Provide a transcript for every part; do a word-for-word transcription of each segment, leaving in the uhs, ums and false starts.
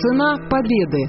Цена победы.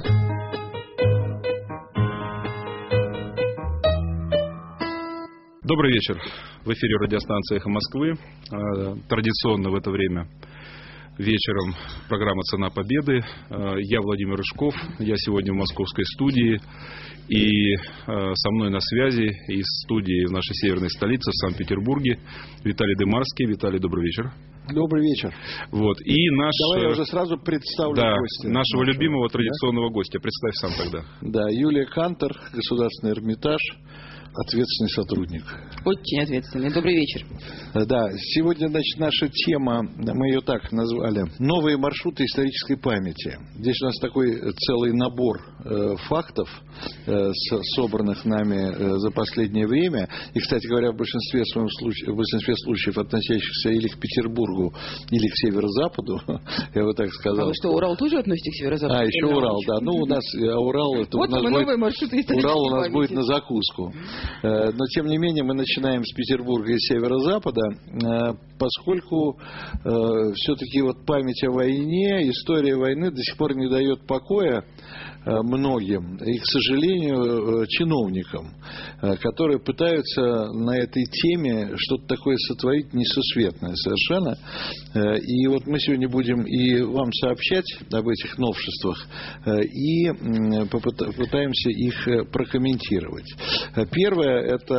Добрый вечер. В эфире радиостанции «Эхо Москвы». Традиционно в это время вечером программа «Цена победы». Я Владимир Рыжков. Я сегодня в московской студии. И со мной на связи из студии в нашей северной столице, в Санкт-Петербурге, Виталий Дымарский. Виталий, добрый вечер. Добрый вечер. Вот. И наш... Давай я уже сразу представлю да, гостя. Нашего, нашего любимого традиционного да? гостя. Представь сам тогда. Да, Юлия Кантор, Государственный Эрмитаж, ответственный сотрудник. Очень ответственный. Добрый вечер. Да, сегодня, значит, наша тема, мы ее так назвали, новые маршруты исторической памяти. Здесь у нас такой целый набор э, фактов, э, с, собранных нами э, за последнее время. И, кстати говоря, в большинстве, своем случае, в большинстве случаев, относящихся или к Петербургу, или к северо-западу, я бы так сказал. А вы что, Урал тоже относитесь к северо-западу? А, еще Урал, да. Ну, у нас Урал, это вот у нас мы будет, новые маршруты исторической Урал у нас памяти. будет на закуску. Но, тем не менее, мы начинаем с Петербурга и северо-запада, поскольку э, все-таки вот память о войне, история войны до сих пор не дает покоя э, многим, и, к сожалению, э, чиновникам, э, которые пытаются на этой теме что-то такое сотворить несусветное совершенно. Э, и вот мы сегодня будем и вам сообщать об этих новшествах, э, и э, попытаемся их э, прокомментировать. Первое, это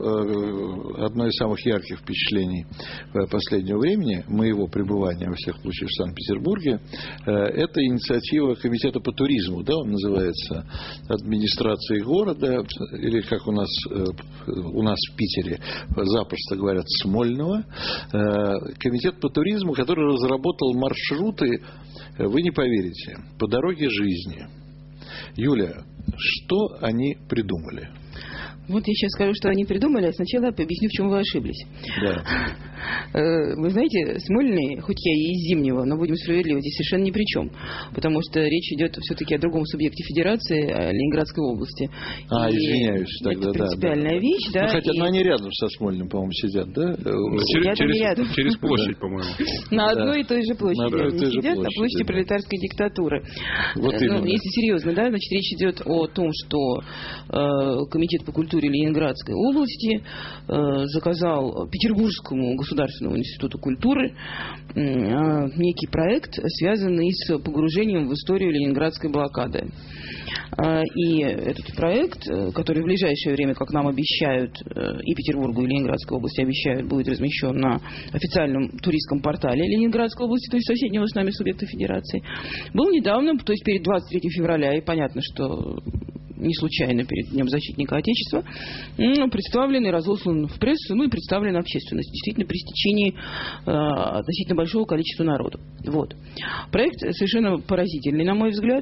э, одно из самых ярких впечатлений последнего времени, моего пребывания, во всех случаях, в Санкт-Петербурге, это инициатива Комитета по туризму, да, он называется, администрации города, или как у нас, у нас в Питере запросто говорят, Смольного. Комитет по туризму, который разработал маршруты, вы не поверите, по дороге жизни. Юля, что они придумали? Вот я сейчас скажу, что они придумали, а сначала объясню, в чем вы ошиблись. Да. Вы знаете, Смольный, хоть я и из Зимнего, но будем справедливы, здесь совершенно ни при чем. Потому что речь идет все-таки о другом субъекте федерации, о Ленинградской области. А, и извиняюсь, тогда, это принципиальная да, да. вещь, да. Ну, хотя и... ну, они рядом со Смольным, по-моему, сидят, да? Через, через, рядом. через площадь, по-моему. На одной и той же площади. На одной и той же сидят, площади, на площади да. пролетарской диктатуры. Вот ну, если серьезно, да, значит, речь идет о том, что э, Комитет по культуре Ленинградской области э, заказал Петербургскому государственному институту культуры э, некий проект, связанный с погружением в историю ленинградской блокады. Э, и этот проект, который в ближайшее время, как нам обещают, э, и Петербургу, и Ленинградской области обещают, будет размещен на официальном туристском портале Ленинградской области, то есть соседнего с нами субъекта федерации, был недавно, то есть перед двадцать третьего февраля, и понятно, что не случайно перед Днем защитника Отечества, представлен и разослан в прессу, ну и представлен общественности, действительно при стечении э, относительно большого количества народу. Вот. Проект совершенно поразительный, на мой взгляд.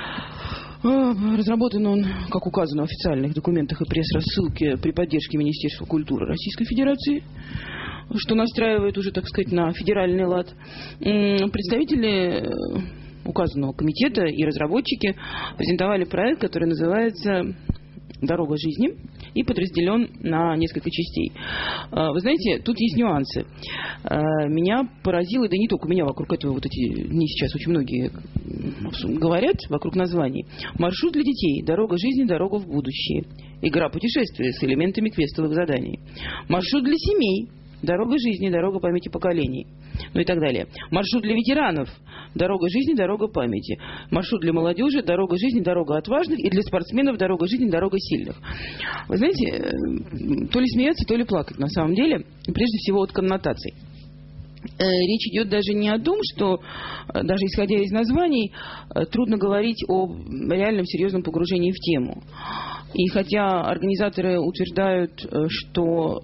Разработан он, как указано в официальных документах и пресс-рассылке, при поддержке Министерства культуры Российской Федерации, что настраивает уже, так сказать, на федеральный лад. Представители указанного комитета и разработчики презентовали проект, который называется «Дорога жизни» и подразделен на несколько частей. Вы знаете, тут есть нюансы. Меня поразило, да и не только меня, вокруг этого вот эти дни сейчас очень многие говорят, вокруг названий. Маршрут для детей, дорога жизни, дорога в будущее. Игра путешествия с элементами квестовых заданий. Маршрут для семей. Дорога жизни, дорога памяти поколений. Ну и так далее. Маршрут для ветеранов. Дорога жизни, дорога памяти. Маршрут для молодежи, дорога жизни, дорога отважных. И для спортсменов дорога жизни, дорога сильных. Вы знаете, то ли смеяться, то ли плакать на самом деле. Прежде всего от коннотаций. Речь идет даже не о том, что, даже исходя из названий, трудно говорить о реальном серьезном погружении в тему. И хотя организаторы утверждают, что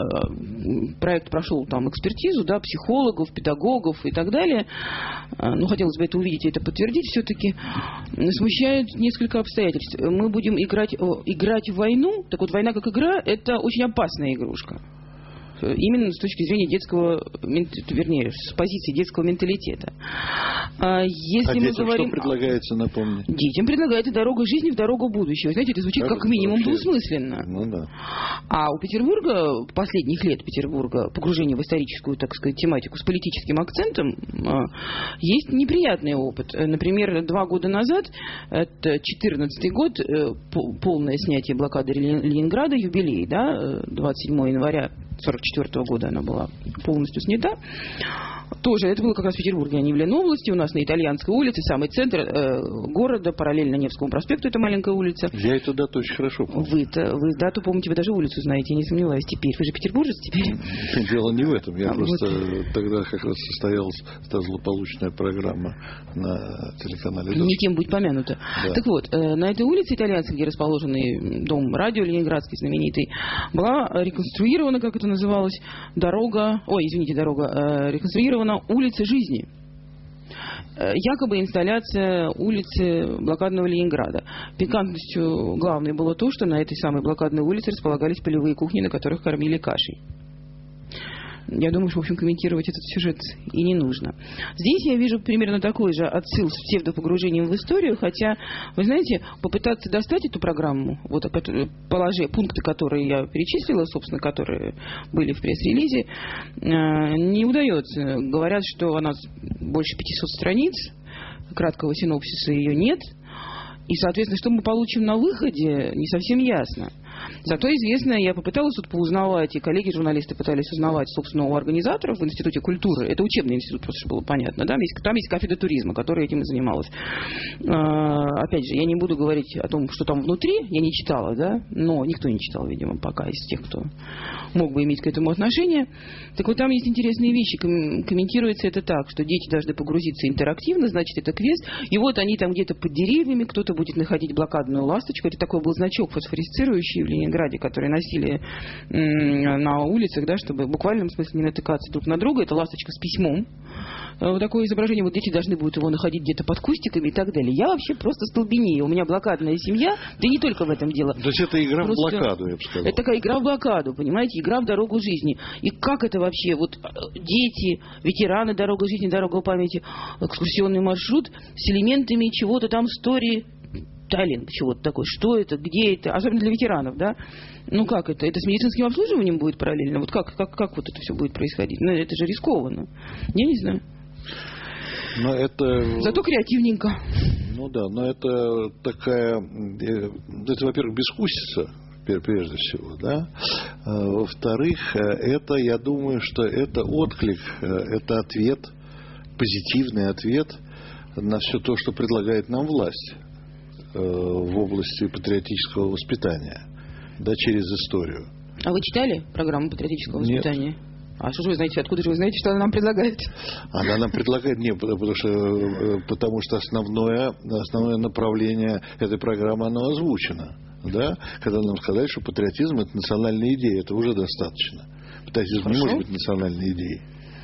проект прошел там экспертизу, да, психологов, педагогов и так далее, ну, хотелось бы это увидеть и это подтвердить, все-таки смущает несколько обстоятельств. Мы будем играть, играть в войну, так вот, война как игра – это очень опасная игрушка. именно с точки зрения детского, вернее, с позиции детского менталитета. Если а мы детям говорим... что предлагается, напомню? Детям предлагается дорога жизни в дорогу будущего. Знаете, это звучит как, как минимум вообще... двусмысленно. Ну да. А у Петербурга, последних лет Петербурга, погружение в историческую, так сказать, тематику с политическим акцентом, есть неприятный опыт. Например, два года назад, это четырнадцатый год, полное снятие блокады Ленинграда, юбилей, да, двадцать седьмого января сорок четвёртого года она была полностью снята. Тоже это было как раз в Петербурге, а не в Ленобласти. У нас на Итальянской улице, самый центр э, города, параллельно Невскому проспекту, это маленькая улица. Я эту дату очень хорошо помню. Вы-то, вы дату помните, вы даже улицу знаете, я не сомневаюсь теперь. Вы же петербуржец теперь? Дело не в этом. Я а просто вот. Тогда как раз состоялась та злополучная программа на телеканале «Дождь». Не кем будь помянута. Да. Так вот, э, на этой улице Итальянской, где расположенный дом радио ленинградский знаменитый, была реконструирована, как это называлось, дорога, ой, извините, дорога, э, реконструирована улица жизни. Якобы инсталляция улицы блокадного Ленинграда. Пикантностью главной было то, что на этой самой блокадной улице располагались полевые кухни, на которых кормили кашей. Я думаю, что, в общем, комментировать этот сюжет и не нужно. Здесь я вижу примерно такой же отсыл с псевдопогружением в историю, хотя, вы знаете, попытаться достать эту программу, вот положи, пункты, которые я перечислила, собственно, которые были в пресс-релизе, не удается. Говорят, что она больше пятисот страниц, краткого синопсиса ее нет, и, соответственно, что мы получим на выходе, не совсем ясно. Зато известно, я попыталась тут поузнавать, и коллеги-журналисты пытались узнавать, собственно, у организаторов в Институте культуры. Это учебный институт, просто чтобы было понятно. Да? Есть, там есть кафедра туризма, которая этим и занималась. А, опять же, я не буду говорить о том, что там внутри, я не читала, да, но никто не читал, видимо, пока из тех, кто мог бы иметь к этому отношение. Так вот, там есть интересные вещи. Комментируется это так, что дети должны погрузиться интерактивно, значит, это квест. И вот они там где-то под деревьями, кто-то будет находить блокадную ласточку. Это такой был значок фосфорисцирующий в Ленинграде, которые носили на улицах, да, чтобы в буквальном смысле не натыкаться друг на друга. Это ласточка с письмом. Вот такое изображение. Вот дети должны будут его находить где-то под кустиками и так далее. Я вообще просто столбенею. У меня блокадная семья, да и не только в этом дело. То есть это игра просто... в блокаду, я бы сказал. Это такая игра в блокаду, понимаете, игра в дорогу жизни. И как это вообще? Вот дети, ветераны «Дорога жизни», «Дорога памяти», экскурсионный маршрут с элементами чего-то там, стори, талент, чего-то такое. Что это, где это? Особенно для ветеранов, да? Ну как это? Это с медицинским обслуживанием будет параллельно? Вот как, как, как вот это все будет происходить? Ну это же рискованно. Я не знаю. Но это... Зато креативненько. Ну да, но это такая... Это, во-первых, безвкусица, прежде всего, да. Во-вторых, это, я думаю, что это отклик, это ответ, позитивный ответ на все то, что предлагает нам власть в области патриотического воспитания, да, через историю. А вы читали программу патриотического Нет. воспитания? А что же вы знаете, откуда же вы знаете, что она нам предлагает? Она нам предлагает, нет, потому что, потому что основное, основное направление этой программы, оно озвучено. Да? Когда нам сказали, что патриотизм – это национальная идея, это уже достаточно. Патриотизм Хорошо. Не может быть национальной идеей.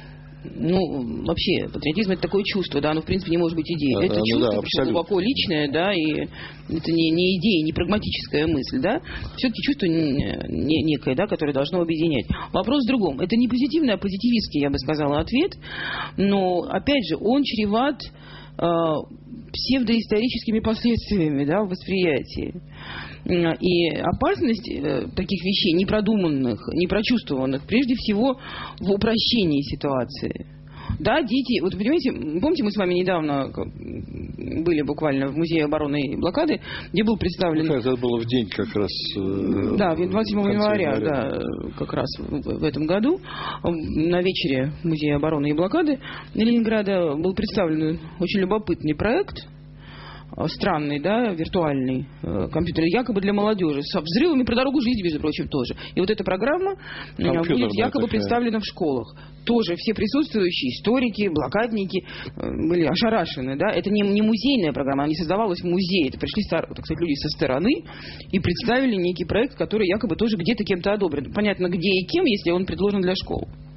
Ну, вообще, патриотизм – это такое чувство, да, оно, в принципе, не может быть идеей. А, это ну чувство, да, причем глубоко личное, да, и это не, не идея, не прагматическая мысль, да. Все-таки чувство не, некое, да, которое должно объединять. Вопрос в другом. Это не позитивный, а позитивистский, я бы сказала, ответ. Но, опять же, он чреват э, псевдоисторическими последствиями, да, в восприятии. И опасность таких вещей, непродуманных, непрочувствованных, прежде всего в упрощении ситуации. Да, дети, вот понимаете, помните, мы с вами недавно были буквально в Музее обороны и блокады, где был представлен... Ну, это было в день как раз... Да, двадцать седьмого января, да, как раз в, в этом году, на вечере Музея обороны и блокады Ленинграда был представлен очень любопытный проект, странный, да, виртуальный э, компьютер, якобы для молодежи, со взрывами про дорогу жизни, между прочим, тоже. И вот эта программа компьютер, будет якобы такая. Представлена в школах. Тоже все присутствующие историки, блокадники э, были ошарашены, да. Это не, не музейная программа, она не создавалась в музее. Это пришли, так сказать, люди со стороны и представили некий проект, который якобы тоже где-то кем-то одобрен. Понятно, где и кем, если он предложен для школ.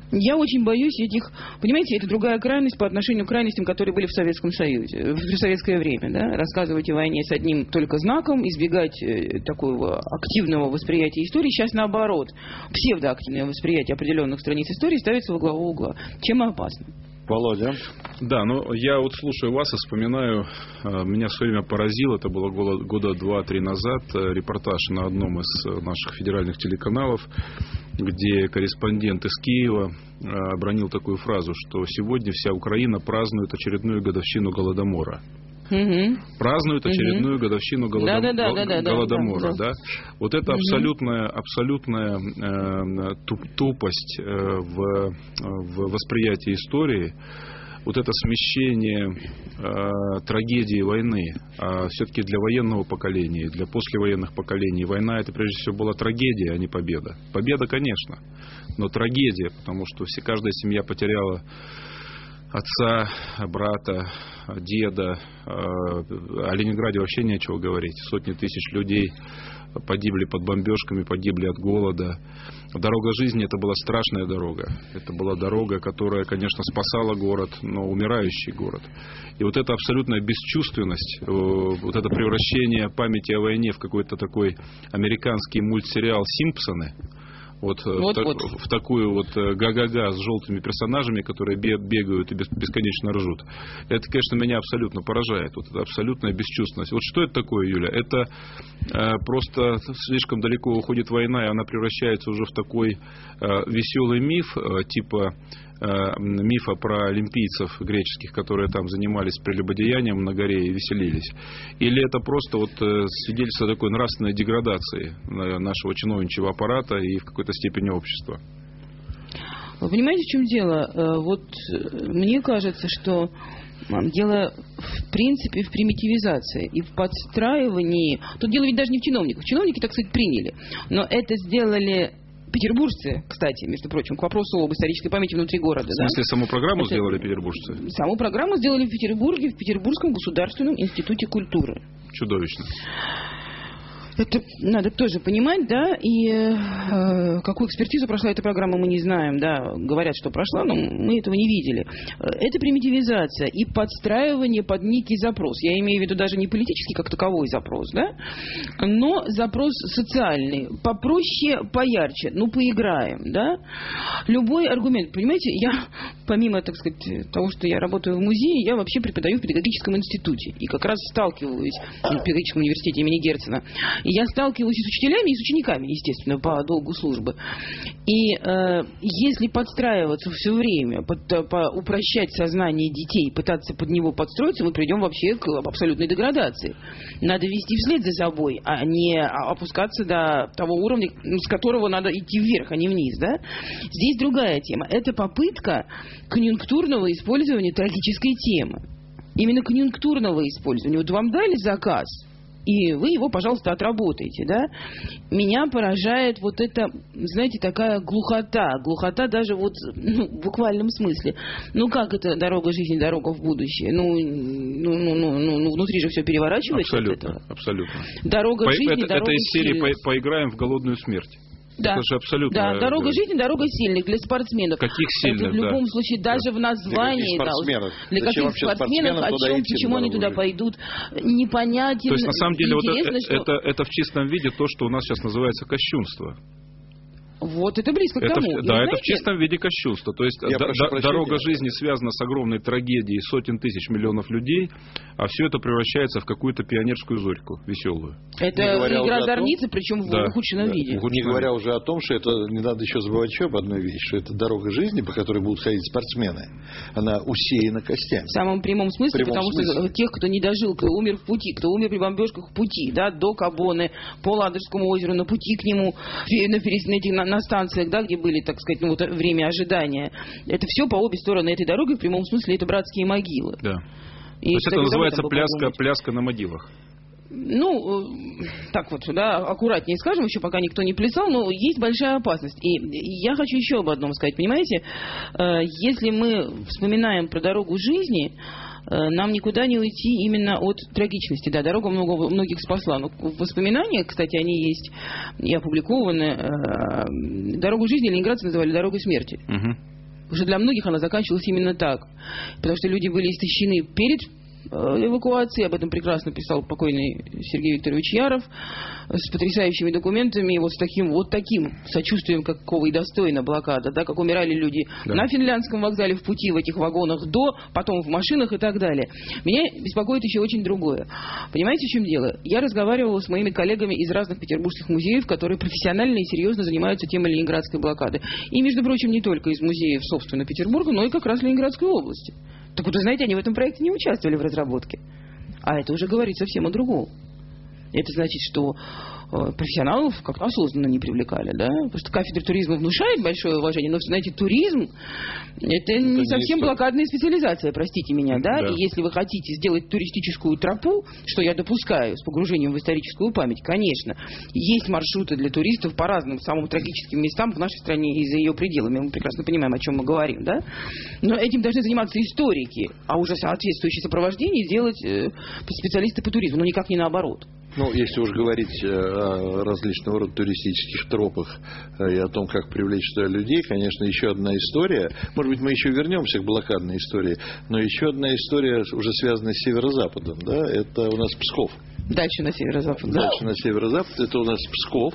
Я очень боюсь этих... Понимаете, это другая крайность по отношению к крайностям, которые были в Советском Союзе, в советское время. Да? Рассказывать о войне с одним только знаком, избегать такого активного восприятия истории. Сейчас наоборот. Псевдоактивное восприятие определенных страниц истории ставится во главу угла. Чем и опасно. Володя? Да, ну я вот слушаю вас и вспоминаю, меня в свое время поразило, это было года два-три назад, репортаж на одном из наших федеральных телеканалов, где корреспондент из Киева обронил такую фразу, что сегодня вся Украина празднует очередную годовщину Голодомора. Угу. Празднуют очередную угу. годовщину голодом... да, да, да, да, Голодомора. Да, да. Да? Вот это угу. абсолютная, абсолютная э, туп, тупость э, в, в восприятии истории, вот это смещение э, трагедии войны. А все-таки для военного поколения, для послевоенных поколений война — это прежде всего была трагедия, а не победа. Победа, конечно, но трагедия, потому что все, каждая семья потеряла отца, брата, деда. О Ленинграде вообще нечего говорить. Сотни тысяч людей погибли под бомбежками, погибли от голода. Дорога жизни — это была страшная дорога. Это была дорога, которая, конечно, спасала город, но умирающий город. И вот эта абсолютная бесчувственность, вот это превращение памяти о войне в какой-то такой американский мультсериал «Симпсоны», Вот, вот, в, так, вот. в такую вот га-га-га с желтыми персонажами, которые бегают и бесконечно ржут. Это, конечно, меня абсолютно поражает. Вот это абсолютная бесчувственность. Вот что это такое, Юля? Это э, просто слишком далеко уходит война, и она превращается уже в такой э, веселый миф, э, типа э, мифа про олимпийцев греческих, которые там занимались прелюбодеянием на горе и веселились. Или это просто вот э, свидетельство такой нравственной деградации нашего чиновничьего аппарата и в какой-то степени общества? Вы понимаете, в чем дело? Вот мне кажется, что дело в принципе в примитивизации и в подстраивании. Тут дело ведь даже не в чиновниках. Чиновники, так сказать, приняли. Но это сделали петербуржцы, кстати, между прочим, к вопросу об исторической памяти внутри города. В смысле, да? Саму программу это... сделали петербуржцы? Саму программу сделали в Петербурге, в Петербургском государственном институте культуры. Чудовищно. Это надо тоже понимать, да, и э, какую экспертизу прошла эта программа, мы не знаем, да, говорят, что прошла, но мы этого не видели. Это примитивизация и подстраивание под некий запрос. Я имею в виду даже не политический как таковой запрос, да, но запрос социальный, попроще, поярче, ну, поиграем, да. Любой аргумент, понимаете, я, помимо, так сказать, того, что я работаю в музее, я вообще преподаю в педагогическом институте, и как раз сталкиваюсь в педагогическом университете имени Герцена. И я сталкиваюсь и с учителями, и с учениками, естественно, по долгу службы. И э, если подстраиваться все время, под, по, упрощать сознание детей, пытаться под него подстроиться, мы придем вообще к абсолютной деградации. Надо вести вслед за собой, а не опускаться до того уровня, с которого надо идти вверх, а не вниз. Да? Здесь другая тема. Это попытка конъюнктурного использования трагической темы. Именно конъюнктурного использования. Вот вам дали заказ, и вы его, пожалуйста, отработаете, да? Меня поражает вот эта, знаете, такая глухота. Глухота даже вот ну, в буквальном смысле. Ну, как это дорога жизни, дорога в будущее? Ну, ну, ну, ну, ну внутри же все переворачивается. Абсолютно, абсолютно. Дорога по, жизни, это, дорога это из серии по, «Поиграем в голодную смерть». Да. Это же абсолютно... Да, дорога жизни, дорога сильных для спортсменов. Каких сильных, это в любом да. случае даже да. в названии. Для каких спортсменов? Для каких спортсменов, о чем, почему они туда пойдут, непонятен. То есть, на самом деле, вот это, что... это, это в чистом виде то, что у нас сейчас называется кощунство. Вот, это близко это, к тому. Да, знаете, это в чистом виде кощунство. То есть д- д- дорога жизни связана с огромной трагедией сотен тысяч миллионов людей, а все это превращается в какую-то пионерскую зорьку веселую. Это игра зорницы, причем да, в ухудшенном да, виде. Не говоря уже о том, что это не надо еще забывать еще об одной вещи, что это дорога жизни, по которой будут ходить спортсмены, она усеяна костями. В самом прямом смысле, в прямом потому смысле. что тех, кто не дожил, кто умер в пути, кто умер при бомбежках в пути, да, до Кабоны, по Ладожскому озеру, на пути к нему, на, на, на станциях, да, где были, так сказать, ну, вот время ожидания. Это все по обе стороны этой дороги, в прямом смысле, это братские могилы. Да. И, То есть кстати, это называется пляска, подумать. пляска на могилах. Ну, так вот, да, аккуратнее скажем, еще пока никто не плясал, но есть большая опасность. И я хочу еще об одном сказать. Понимаете, если мы вспоминаем про дорогу жизни, нам никуда не уйти именно от трагичности. Да, дорога много, многих спасла. Но в воспоминаниях, кстати, они есть и опубликованы. Дорогу жизни ленинградцы называли дорогой смерти. Угу. Уже для многих она заканчивалась именно так. Потому что люди были истощены перед эвакуации, об этом прекрасно писал покойный Сергей Викторович Яров, с потрясающими документами, вот с таким вот таким сочувствием, какого и достойна блокада, да, как умирали люди да. на Финляндском вокзале в пути, в этих вагонах до, потом в машинах и так далее. Меня беспокоит еще очень другое. Понимаете, в чем дело? Я разговаривала с моими коллегами из разных петербургских музеев, которые профессионально и серьезно занимаются темой ленинградской блокады. И, между прочим, не только из музеев, собственно, Петербурга, но и как раз Ленинградской области. Так вот, вы знаете, они в этом проекте не участвовали в разработке. А это уже говорит совсем о другом. Это значит, что э, профессионалов как-то осознанно не привлекали, да? Потому что кафедра туризма внушает большое уважение, но, знаете, туризм – это, это не совсем блокадная специализация, простите меня, да? да? И если вы хотите сделать туристическую тропу, что я допускаю с погружением в историческую память, конечно, есть маршруты для туристов по разным самым трагическим местам в нашей стране и за ее пределами. Мы прекрасно понимаем, о чем мы говорим, да? Но этим должны заниматься историки, а уже соответствующее сопровождение делать э, специалисты по туризму, но никак не наоборот. Ну, если уж говорить о различного рода туристических тропах и о том, как привлечь туда людей, конечно, еще одна история. Может быть, мы еще вернемся к блокадной истории, но еще одна история, уже связанная с северо-западом, да, это у нас Псков. Дальше на северо-запад. Дальше на северо-запад. Это у нас Псков,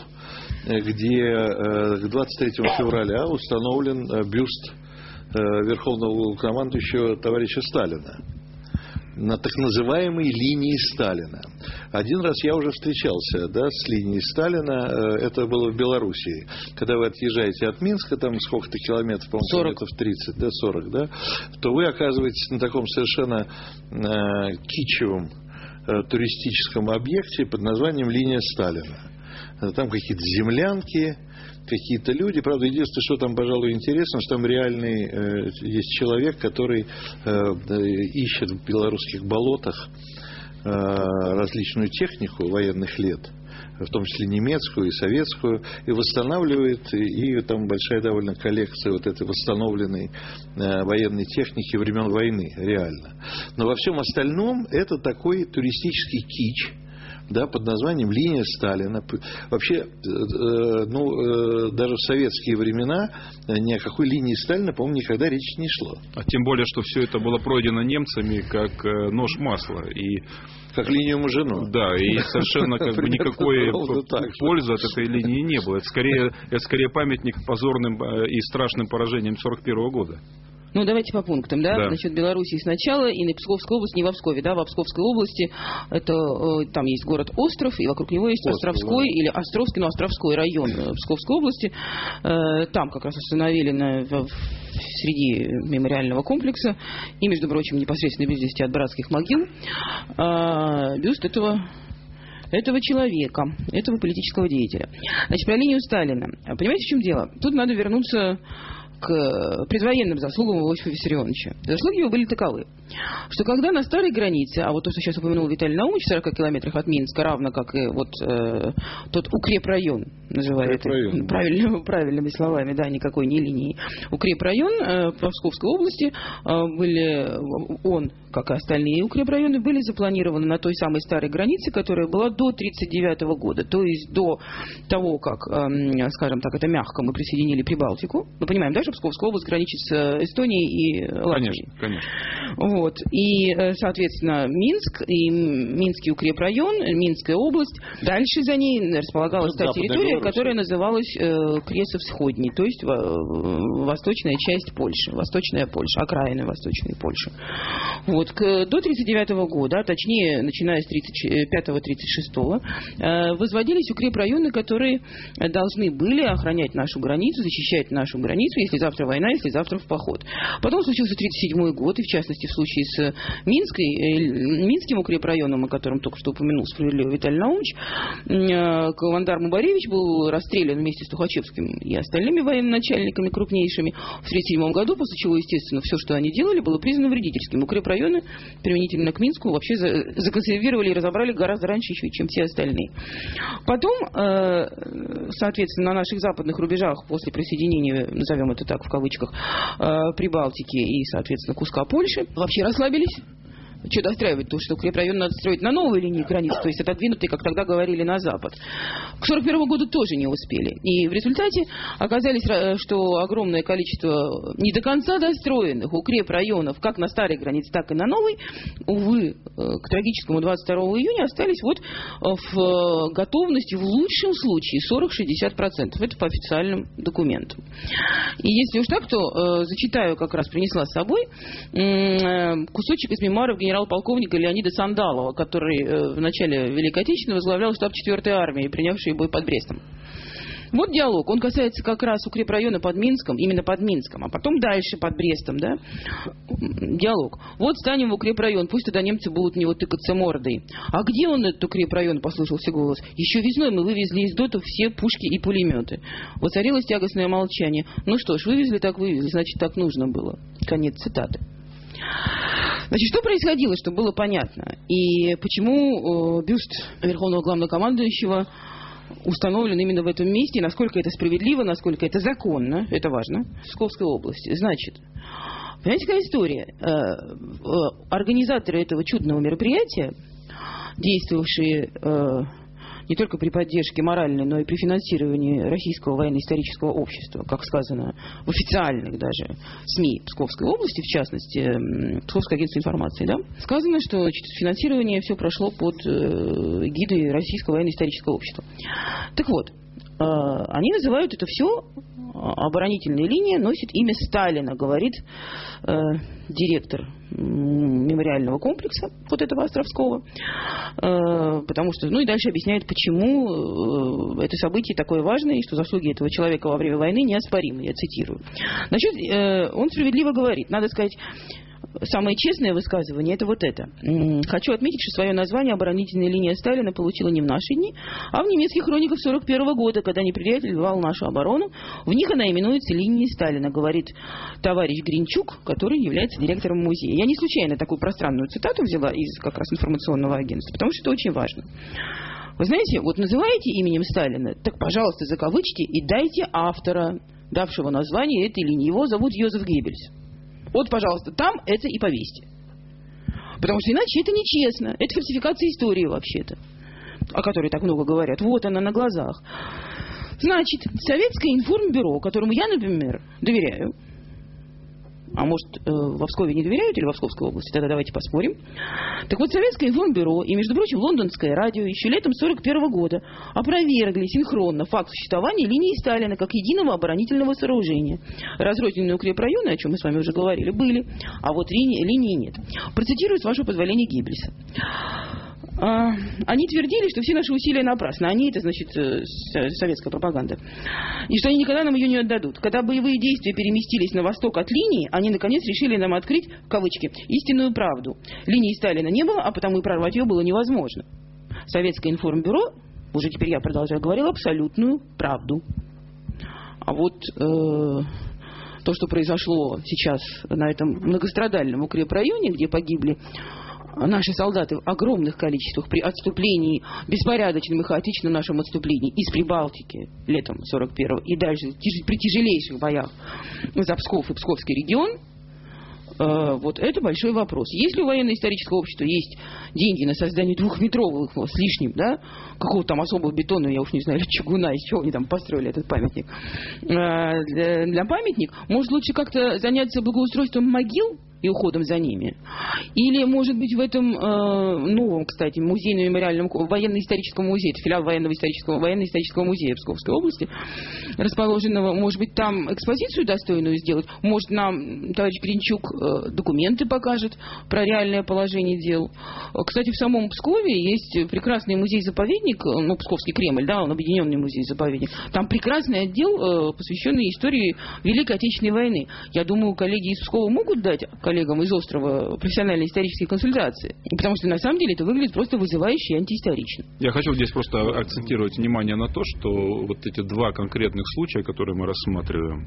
где двадцать третьего февраля установлен бюст верховного главнокомандующего товарища Сталина на так называемой линии Сталина. Один раз я уже встречался, да, с линией Сталина, это было в Белоруссии. Когда вы отъезжаете от Минска, там сколько-то километров, по-моему, километров тридцать, да, сорок, да, то вы оказываетесь на таком совершенно э, кичевом э, туристическом объекте под названием линия Сталина. Там какие-то землянки, какие-то люди. Правда, единственное, что там, пожалуй, интересно, что там реальный э, есть человек, который э, ищет в белорусских болотах э, различную технику военных лет, в том числе немецкую и советскую, и восстанавливает, и, и там большая довольно коллекция вот этой восстановленной э, военной техники времен войны, реально. Но во всем остальном это такой туристический кич, да, под названием линия Сталина. Вообще, э, ну, э, даже в советские времена ни о какой линии Сталина, по-моему, никогда речи не шло. А тем более, что все это было пройдено немцами как э, нож масла. И как линию Мажино. Да, и совершенно как бы никакой пользы от этой линии не было. Это скорее, это скорее памятник позорным и страшным поражением сорок первого года. Ну, давайте по пунктам, да? да. Значит, Белоруссии сначала, и на Псковской области, не в Пскове, да, в Псковской области, это, э, там есть город Остров, и вокруг него есть Остров, Островской, да. или Островский, ну, Островской район Псковской области. Э, там как раз установили на, в, среди мемориального комплекса, и, между прочим, непосредственно без десяти от братских могил, э, бюст этого... этого человека, этого политического деятеля. Значит, про линию Сталина. Понимаете, в чем дело? Тут надо вернуться к предвоенным заслугам Иосифа Виссарионовича. Заслуги его были таковы, что когда на старой границе, а вот то, что сейчас упомянул Виталий Наумович, в сорока километрах от Минска, равно как и вот э, тот укрепрайон, называют укрепрайон. правильно, правильными словами, да, никакой не линии. Укрепрайон э, в Псковской области э, были, он, как и остальные укрепрайоны, были запланированы на той самой старой границе, которая была до тридцать девятого года, то есть до того, как, э, скажем так, это мягко, мы присоединили Прибалтику. Мы понимаем, да, что Псковская область граничит с Эстонией и Латвией. Конечно, конечно. Вот. И, соответственно, Минск и Минский укрепрайон, Минская область. Дальше за ней располагалась та территория, которая называлась э, Кресов-Сходний, то есть в, восточная часть Польши, восточная Польша, окраины восточной Польши. Вот. К, до тридцать девятого года, а точнее, начиная с тридцать пятого — тридцать шестого, э, возводились укрепрайоны, которые должны были охранять нашу границу, защищать нашу границу, если завтра война, если завтра в поход. Потом случился тридцать седьмой год, и в частности в случае с Минской, э, Минским укрепрайоном, о котором только что упомянул справедливо Виталий Наумович, э, командар Мубаревич был расстрелян вместе с Тухачевским и остальными военачальниками крупнейшими в тридцать седьмом году, после чего, естественно, все, что они делали, было признано вредительским. Укрепрайоны, применительно к Минску, вообще за, законсервировали и разобрали гораздо раньше еще, чем все остальные. Потом, э, соответственно, на наших западных рубежах после присоединения, назовем это так в кавычках, э, Прибалтики и, соответственно, куска Польши, вообще расслабились. Что достраивать? То, что укрепрайон надо строить на новой линии границ, то есть отодвинутый, как тогда говорили, на запад. К сорок первому году тоже не успели. И в результате оказались, что огромное количество не до конца достроенных укрепрайонов, как на старой границе, так и на новой, увы, к трагическому двадцать второго июня остались вот в готовности в лучшем случае сорок-шестьдесят процентов. Это по официальным документам. И если уж так, то зачитаю, как раз принесла с собой кусочек из мемуаров генерал-полковника Леонида Сандалова, который в начале Великой Отечественной возглавлял штаб четвёртой армии, принявший бой под Брестом. Вот диалог. Он касается как раз укрепрайона под Минском, именно под Минском, а потом дальше под Брестом, да? Диалог. Вот станем в укрепрайон, пусть тогда немцы будут в него тыкаться мордой. А где он, этот укрепрайон, послышался голос? Еще весной мы вывезли из дотов все пушки и пулеметы. Воцарилось тягостное молчание. Ну что ж, вывезли так вывезли, значит так нужно было. Конец цитаты. Значит, что происходило, чтобы было понятно? И почему э, бюст Верховного Главнокомандующего установлен именно в этом месте, насколько это справедливо, насколько это законно, это важно, в Псковской области. Значит, понимаете, какая история? Э, э, организаторы этого чудного мероприятия, действовавшие э, не только при поддержке моральной, но и при финансировании Российского военно-исторического общества, как сказано в официальных даже СМИ Псковской области, в частности, Псковское агентство информации, да, сказано, что, значит, финансирование все прошло под э, гидой Российского военно-исторического общества. Так вот, э, они называют это все, оборонительная линия носит имя Сталина, говорит э, директор мемориального комплекса вот этого Островского, э, потому что, ну и дальше объясняет, почему э, это событие такое важное, и что заслуги этого человека во время войны неоспоримы, я цитирую. Значит, э, он справедливо говорит, надо сказать, самое честное высказывание – это вот это. Хочу отметить, что свое название оборонительная линия Сталина получила не в наши дни, а в немецких хрониках сорок первого года, когда неприятель вел нашу оборону. В них она именуется линией Сталина, говорит товарищ Гринчук, который является директором музея. Я не случайно такую пространную цитату взяла из как раз информационного агентства, потому что это очень важно. Вы знаете, вот называете именем Сталина, так, пожалуйста, закавычьте и дайте автора, давшего название этой линии. Его зовут Йозеф Геббельс. Вот, пожалуйста, там это и повесьте. Потому что иначе это нечестно. Это фальсификация истории вообще-то, о которой так много говорят. Вот она на глазах. Значит, Советское информбюро, которому я, например, доверяю, а может, в Пскове не доверяют или в Псковской области, тогда давайте поспорим. Так вот, Советское информбюро и, между прочим, Лондонское радио еще летом сорок первого года опровергли синхронно факт существования линии Сталина как единого оборонительного сооружения. Разрозненные укрепрайоны, о чем мы с вами уже говорили, были, а вот линии, линии нет. Процитирую, с вашего позволения, Геббельса. Они твердили, что все наши усилия напрасны. Они, это, значит, советская пропаганда. И что они никогда нам ее не отдадут. Когда боевые действия переместились на восток от линии, они, наконец, решили нам открыть, в кавычки, истинную правду. Линии Сталина не было, а потому и прорвать ее было невозможно. Советское информбюро, уже теперь я продолжаю, говорило абсолютную правду. А вот э, то, что произошло сейчас на этом многострадальном укрепрайоне, где погибли наши солдаты в огромных количествах при отступлении, беспорядочном и хаотичном нашем отступлении из Прибалтики летом сорок первого и дальше при тяжелейших боях за Псков и Псковский регион, э, вот это большой вопрос. Если у военно-исторического общества есть деньги на создание двухметровых с лишним, да, какого-то там особого бетона, я уж не знаю, или чугуна, из чего они там построили этот памятник, э, для, для памятник, может лучше как-то заняться благоустройством могил и уходом за ними. Или, может быть, в этом э, новом, кстати, музейно-мемориальном, военно-историческом музее, это филиал военного исторического, военно-исторического музея Псковской области, расположенного, может быть, там экспозицию достойную сделать, может, нам товарищ Гринчук э, документы покажет про реальное положение дел. Кстати, в самом Пскове есть прекрасный музей-заповедник, ну, Псковский Кремль, да, он объединенный музей-заповедник. Там прекрасный отдел, э, посвященный истории Великой Отечественной войны. Я думаю, коллеги из Пскова могут дать коллегам из острова профессиональные исторические консультации. Потому что на самом деле это выглядит просто вызывающе и антиисторично. Я хочу здесь просто акцентировать внимание на то, что вот эти два конкретных случая, которые мы рассматриваем,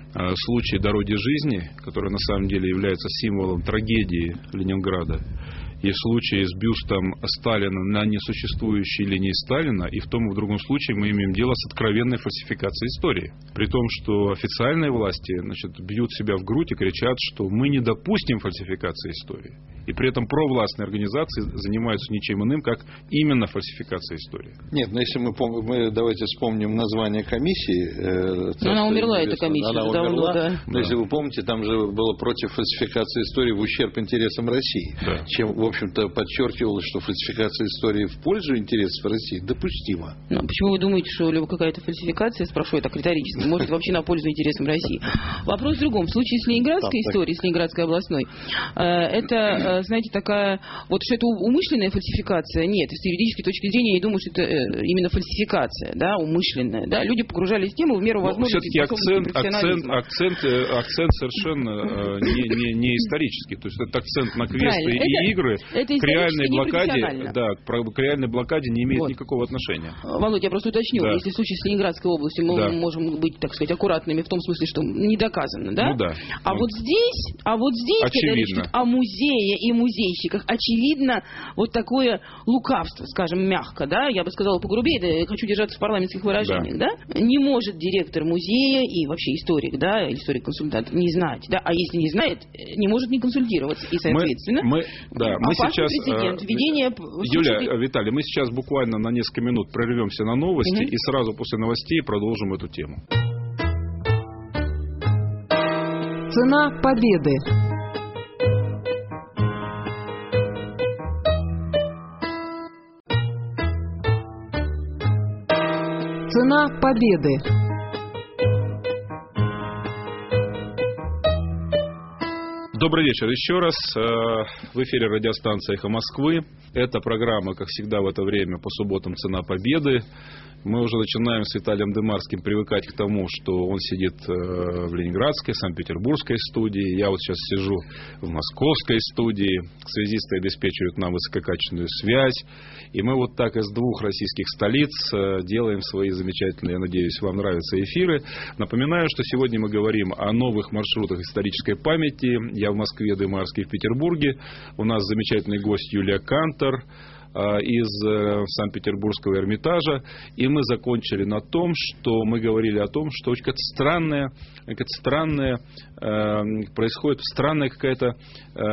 случай дороги жизни, который на самом деле является символом трагедии Ленинграда, и в случае с бюстом Сталина на несуществующей линии Сталина, и в том и в другом случае мы имеем дело с откровенной фальсификацией истории. При том, что официальные власти, значит, бьют себя в грудь и кричат, что мы не допустим фальсификации истории. И при этом провластные организации занимаются ничем иным, как именно фальсификацией истории. Нет, но если мы, пом- мы давайте вспомним название комиссии. Э, но она умерла, эта комиссия. Она давно, умерла, да. но да. если вы помните, там же было против фальсификации истории в ущерб интересам России. Да. Чем, в общем-то, подчеркивалось, что фальсификация истории в пользу интересов России допустима. Но почему вы думаете, что какая-то фальсификация, спрашиваю так риторически, может вообще на пользу интересам России? Вопрос в другом. В случае с ленинградской так, историей, с Ленинградской областной, это, знаете, такая... Вот что это умышленная фальсификация? Нет, с юридической точки зрения я не думаю, что это именно фальсификация, да, умышленная. Да? Люди погружались в тему в меру возможностей. Все-таки акцент, акцент, акцент, акцент совершенно не, не, не исторический. То есть это акцент на квесты Правильно. и это, игры это к реальной блокаде, да, к реальной блокаде не имеет вот. никакого отношения. Володя, я просто уточню. Да. Если в случае с Ленинградской областью мы да. можем быть, так сказать, аккуратными в том смысле, что не доказано, да? Ну да. А ну, вот здесь, а вот здесь, когда речь идет о музее и музейщиках, очевидно, вот такое лукавство, скажем, мягко, да, я бы сказала погрубее, да, я хочу держаться в парламентских выражениях, да. да, не может директор музея и вообще историк, да, историк-консультант не знать, да, а если не знает, не может не консультироваться, и, соответственно, мы, мы, да, мы сейчас, прецедент введения... Юля, случае... Виталий, мы сейчас буквально на несколько минут прервемся на новости, угу. и сразу после новостей продолжим эту тему. Цена победы. Цена победы. Добрый вечер еще раз. В эфире радиостанция «Эхо Москвы». Это программа, как всегда в это время, по субботам «Цена победы». Мы уже начинаем с Виталием Дымарским привыкать к тому, что он сидит в Ленинградской, Санкт-Петербургской студии. Я вот сейчас сижу в Московской студии. Связисты обеспечивают нам высококачественную связь. И мы вот так из двух российских столиц делаем свои замечательные, я надеюсь, вам нравятся эфиры. Напоминаю, что сегодня мы говорим о новых маршрутах исторической памяти. Я в Москве, Дымарский в Петербурге. У нас замечательный гость Юлия Кантор из Санкт-Петербургского Эрмитажа. И мы закончили на том, что мы говорили о том, что очень какая-то странная, какая-то странная э, происходит странная какая-то э,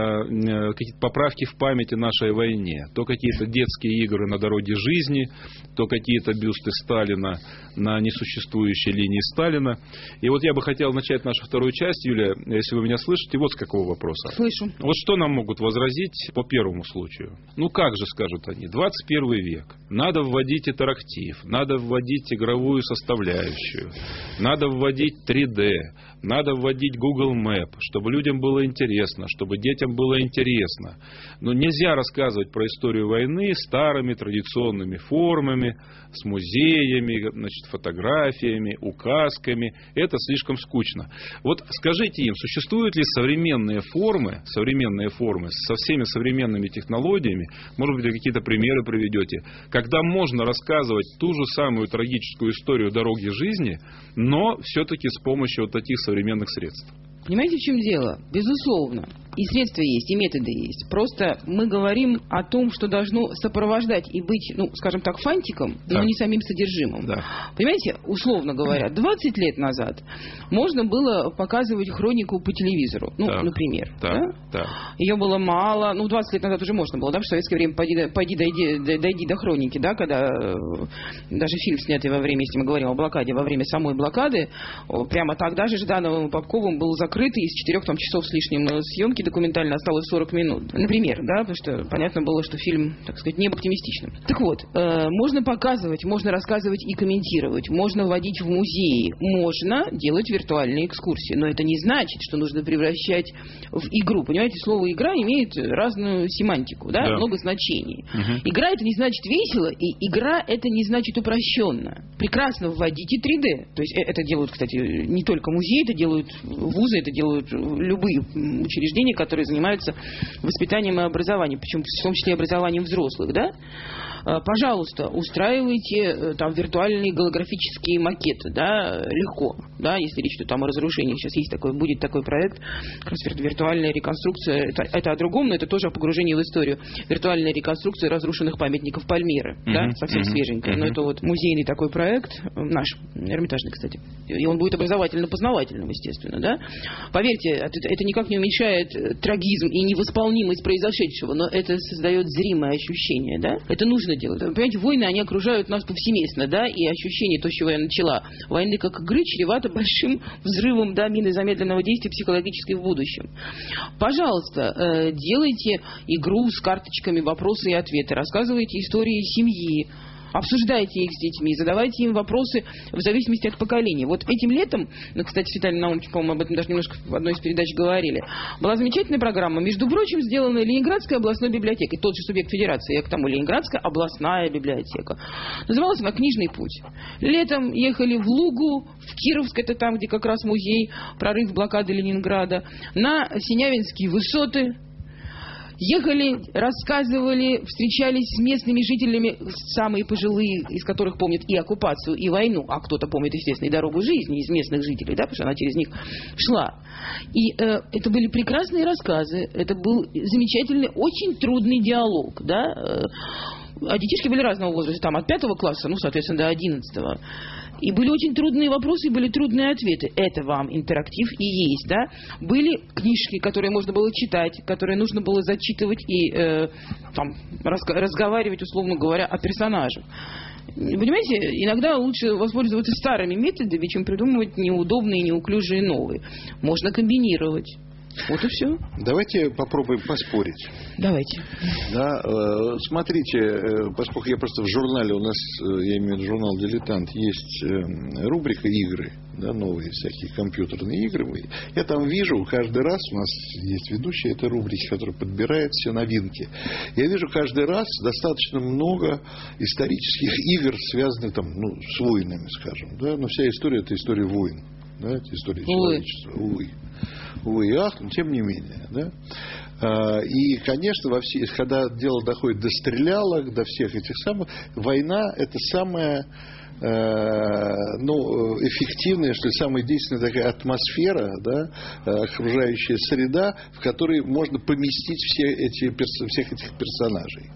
какие-то поправки в памяти нашей войне. То какие-то детские игры на дороге жизни, то какие-то бюсты Сталина на несуществующей линии Сталина. И вот я бы хотел начать нашу вторую часть, Юлия, если вы меня слышите, вот с какого вопроса. Слышу. Вот что нам могут возразить по первому случаю? Ну как же, скажут они, двадцать первый век. Надо вводить интерактив, надо вводить игровую составляющую, надо вводить три дэ, надо вводить Google Map, чтобы людям было интересно, чтобы детям было интересно. Но нельзя рассказывать про историю войны старыми традиционными формами, с музеями, значит, фотографиями, указками. Это слишком скучно. Вот скажите им, существуют ли современные формы, современные формы со всеми современными технологиями, может быть, какие-то примеры приведете, когда можно рассказывать ту же самую трагическую историю дороги жизни, но все-таки с помощью вот таких современных средств? Понимаете, в чем дело? Безусловно. И средства есть, и методы есть. Просто мы говорим о том, что должно сопровождать и быть, ну, скажем так, фантиком, да. но не самим содержимым. Да. Понимаете, условно говоря, двадцать лет назад можно было показывать хронику по телевизору. Ну, так. например. Так. Да? Так. Ее было мало. Ну, двадцать лет назад уже можно было, да, в советское время пойди, пойди дойди, дойди до хроники, да, когда даже фильм, снятый во время, если мы говорим о блокаде, во время самой блокады, прямо тогда же Ждановым и Попковым был закрытый из четырех там, часов с лишним съемки документально осталось сорок минут. Например, да, потому что понятно было, что фильм, так сказать, не был оптимистичным. Так вот, э, можно показывать, можно рассказывать и комментировать, можно водить в музеи, можно делать виртуальные экскурсии, но это не значит, что нужно превращать в игру. Понимаете, слово «игра» имеет разную семантику, да, да. много значений. Угу. Игра — это не значит весело, и игра — это не значит упрощенно. Прекрасно вводите три дэ. То есть это делают, кстати, не только музеи, это делают вузы, это делают любые учреждения, которые занимаются воспитанием и образованием, причем в том числе и образованием взрослых, да? Пожалуйста, устраивайте там виртуальные голографические макеты, да, легко, да, если речь идет там о разрушениях. Сейчас есть такой, будет такой проект, как раз виртуальная реконструкция, это, это о другом, но это тоже о погружении в историю. Виртуальная реконструкция разрушенных памятников Пальмиры, mm-hmm. да, совсем mm-hmm. свеженькая. Mm-hmm. Но это вот музейный такой проект, наш, Эрмитажный, кстати, и он будет образовательно-познавательным, естественно, да. Поверьте, это, это никак не уменьшает трагизм и невосполнимость произошедшего, но это создает зримое ощущение, да. Это нужно делать. Понимаете, войны, они окружают нас повсеместно, да, и ощущение, то, с чего я начала, войны как игры чревато большим взрывом, да, мины замедленного действия психологически в будущем. Пожалуйста, э, делайте игру с карточками вопросы и ответы, рассказывайте истории семьи, обсуждайте их с детьми, задавайте им вопросы в зависимости от поколений. Вот этим летом, ну, кстати, с Виталием Наумовичем, по-моему, об этом даже немножко в одной из передач говорили, была замечательная программа, между прочим, сделанная Ленинградской областной библиотекой, тот же субъект федерации, я к тому, Ленинградская областная библиотека. Называлась она «Книжный путь». Летом ехали в Лугу, в Кировск, это там, где как раз музей, прорыв блокады Ленинграда, на Синявинские высоты. Ехали, рассказывали, встречались с местными жителями, самые пожилые, из которых помнят и оккупацию, и войну, а кто-то помнит, естественно, и дорогу жизни из местных жителей, да, потому что она через них шла. И э, это были прекрасные рассказы, это был замечательный, очень трудный диалог, да. А детишки были разного возраста, там от пятого класса, ну, соответственно, до одиннадцатого. И были очень трудные вопросы, и были трудные ответы. Это вам интерактив и есть, да. Были книжки, которые можно было читать, которые нужно было зачитывать и э, там, разго- разговаривать, условно говоря, о персонажах. Понимаете, иногда лучше воспользоваться старыми методами, чем придумывать неудобные, неуклюжие новые. Можно комбинировать. Вот и все. Давайте попробуем поспорить. Давайте. Да, э, смотрите, э, поскольку я просто в журнале, у нас, э, я имею в виду журнал «Дилетант», есть э, рубрика «Игры», да, новые всякие компьютерные игры. Я там вижу каждый раз, у нас есть ведущий этой рубрики, который подбирает все новинки. Я вижу каждый раз достаточно много исторических игр, связанных там, ну, с войнами, скажем. Да? Но вся история — это история войн. Да? Это история человечества. Увы. Увы и ах, но тем не менее. Да? И, конечно, во все, когда дело доходит до стрелялок, до всех этих самых, война — это самая ну, эффективная, что ли, самая действенная такая атмосфера, да, окружающая среда, в которой можно поместить все эти, всех этих персонажей.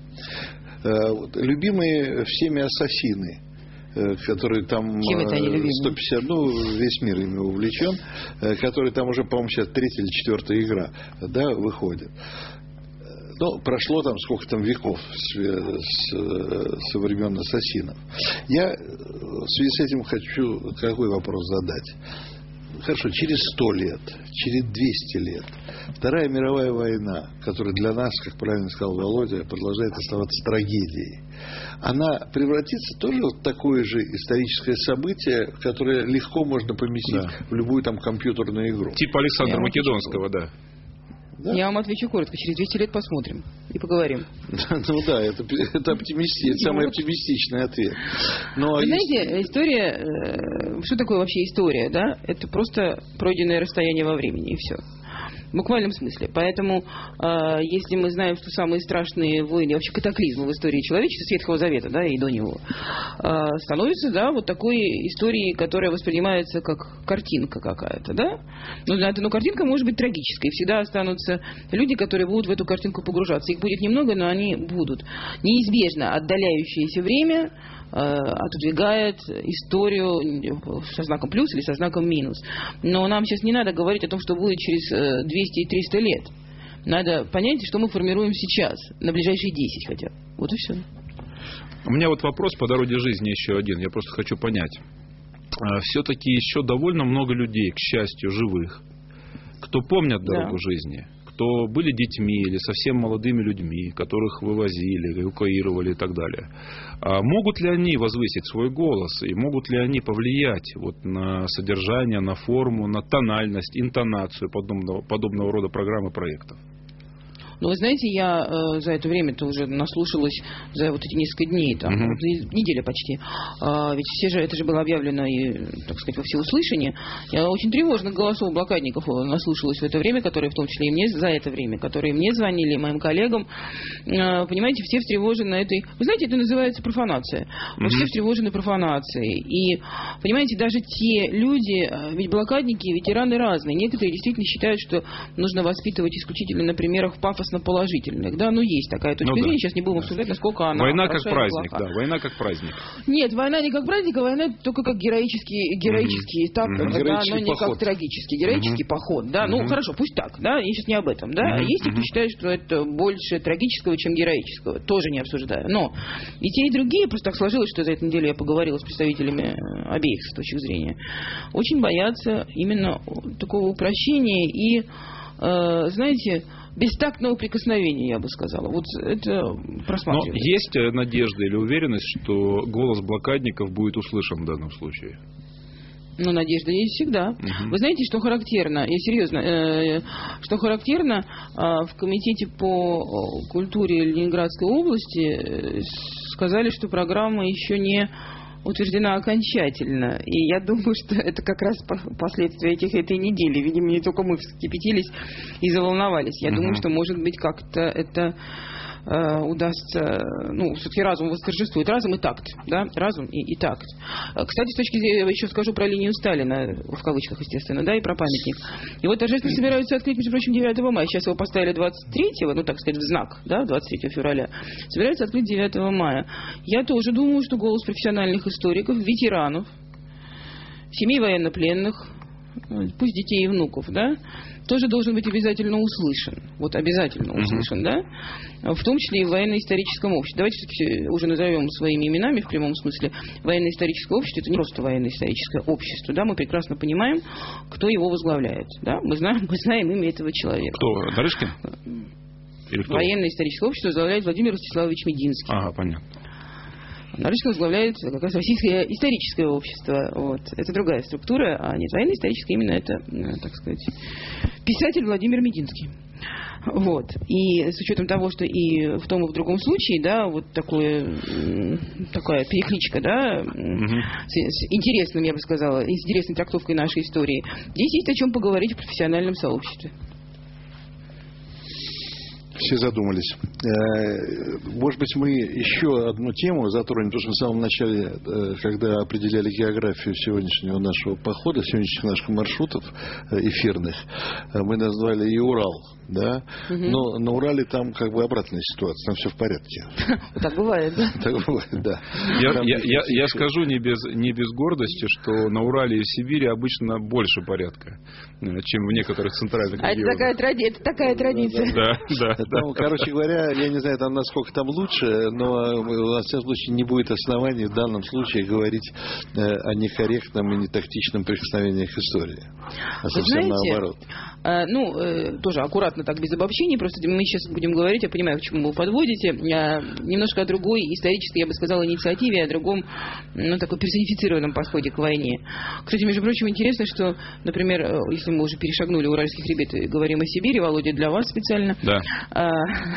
Любимые всеми ассасины, который там сто пятьдесят, ну, весь мир ими увлечен, который там уже, по-моему, сейчас третья или четвертая игра, да, выходит. Ну, прошло там сколько там веков с, с, со времен ассасинов. Я в связи с этим хочу какой вопрос задать. Хорошо, через сто лет, через двести лет Вторая мировая война, которая для нас, как правильно сказал Володя, продолжает оставаться трагедией, она превратится тоже в такое же историческое событие, которое легко можно поместить, да, в любую там компьютерную игру. Типа Александра Я Македонского, да. Да? Я вам отвечу коротко. Через двести лет посмотрим и поговорим. Ну да, это, это, оптимисти, это самый оптимистичный ответ. Но Вы знаете, история... Что такое вообще история? Да? Это просто пройденное расстояние во времени, и все. В буквальном смысле. Поэтому, э, если мы знаем, что самые страшные войны, вообще катаклизмы в истории человечества, с Ветхого Завета, да, и до него, э, становятся, да, вот такой историей, которая воспринимается как картинка какая-то, да. Но, но картинка может быть трагической. И всегда останутся люди, которые будут в эту картинку погружаться. Их будет немного, но они будут. Неизбежно отдаляющееся время отодвигает историю со знаком плюс или со знаком минус. Но нам сейчас не надо говорить о том, что будет через двести и триста лет. Надо понять, что мы формируем сейчас, на ближайшие десять хотя бы. Вот и все. У меня вот вопрос по дороге жизни еще один. Я просто хочу понять. Все-таки еще довольно много людей, к счастью, живых, кто помнят дорогу, да, жизни, кто были детьми или совсем молодыми людьми, которых вывозили, эвакуировали и так далее. А могут ли они возвысить свой голос и могут ли они повлиять вот на содержание, на форму, на тональность, интонацию подобного, подобного рода программ и проектов? Но вы знаете, я э, за это время-то уже наслушалась, за вот эти несколько дней, там, Угу. вот, неделя почти. А, ведь все же, это же было объявлено и, так сказать, во всеуслышание. Я очень тревожных голосов блокадников наслушалась в это время, которые в том числе и мне за это время, которые мне звонили, моим коллегам. А, понимаете, все встревожены этой... Вы знаете, это называется профанация. Мы Угу. все встревожены профанацией. И, понимаете, даже те люди, ведь блокадники, ветераны разные. Некоторые действительно считают, что нужно воспитывать исключительно на примерах пафосно-положительных. Да, ну есть такая точка Ну, да. зрения. Сейчас не будем обсуждать, насколько она Война как хороша или праздник, плоха. да, война как праздник. Нет, война не как праздник, а война только как героический, героический этап, Мгм. да, Героический но не поход. как трагический. Героический поход, да. Ну, Мгм. хорошо, пусть так, да, я сейчас не об этом, да. Мгм. Есть те, кто Мгм. считает, что это больше трагического, чем героического. Тоже не обсуждаю. Но и те, и другие, просто так сложилось, что за эту неделю я поговорила с представителями э, обеих точек зрения, очень боятся именно такого упрощения и, э, знаете, бестактного прикосновения, я бы сказала. Вот это Но просматривается. есть э, надежда или уверенность, что голос блокадников будет услышан в данном случае? Ну, надежда есть всегда. Мгм. Вы знаете, что характерно, я серьезно, э, что характерно э, в Комитете по э, культуре Ленинградской области э, сказали, что программа еще не утверждена окончательно. И я думаю, что это как раз по- последствия этих, этой недели. Видимо, не только мы вскипятились и заволновались. Я Мгм. думаю, что, может быть, как-то это э, удастся, ну, все-таки разум восторжествует. Разум и такт, да, разум и, и такт. Э, Кстати, с точки зрения, еще скажу про линию Сталина, в кавычках, естественно, да, и про памятник. Его торжественно собираются открыть, между прочим, девятого мая. Сейчас его поставили двадцать третьего, ну, так сказать, в знак, да, двадцать третьего февраля. Собираются открыть девятого мая. Я тоже думаю, что голос профессиональных историков, ветеранов, семей военнопленных, э, пусть детей и внуков, да, тоже должен быть обязательно услышан. Вот обязательно Мгм. услышан, да, в том числе и в военно-историческом обществе. Давайте все-таки уже назовем своими именами в прямом смысле. Военно-историческое общество – это не просто военно-историческое общество, да, мы прекрасно понимаем, кто его возглавляет, да, мы знаем, мы знаем имя этого человека. Кто? Нарышкин? Или кто? Военно-историческое общество возглавляет Владимир Ростиславович Мединский. Ага, понятно. Нарышкин возглавляет как раз Российское историческое общество. Вот. Это другая структура, а нет, военно-историческое, именно это, э, так сказать, писатель Владимир Мединский. Вот. И с учетом того, что и в том, и в другом случае, да, вот такое, м, такая перекличка, да, м, Мгм. с, с интересным, я бы сказала, и с интересной трактовкой нашей истории, здесь есть о чем поговорить в профессиональном сообществе. Все задумались. Э, Может быть, мы еще одну тему затронем, потому что в самом начале, э, когда определяли географию сегодняшнего нашего похода, сегодняшних наших маршрутов э, эфирных, э, мы назвали и Урал, да? Мгм. Но на Урале там как бы обратная ситуация, там все в порядке. Вот так бывает, да? Так бывает, да. Я, Там я- есть я- я еще- скажу не без, не без гордости, что на Урале и в Сибири обычно больше порядка, э, чем в некоторых центральных А это регионах. такая, тради- это такая традиция. Да, да, да. Ну, короче говоря, я не знаю, там насколько там лучше, но у нас в всяком случае не будет оснований в данном случае говорить э, о некорректном и нетактичном прикосновении к истории. А Вы совсем знаете, наоборот. э, ну, э, тоже аккуратно так, без обобщений, просто мы сейчас будем говорить, я понимаю, к чему вы подводите, э, немножко о другой исторической, я бы сказала, инициативе, о другом, ну, такой персонифицированном подходе к войне. Кстати, между прочим, интересно, что, например, э, если мы уже перешагнули Уральский хребет и говорим о Сибири, Володя, для вас специально, Да. а,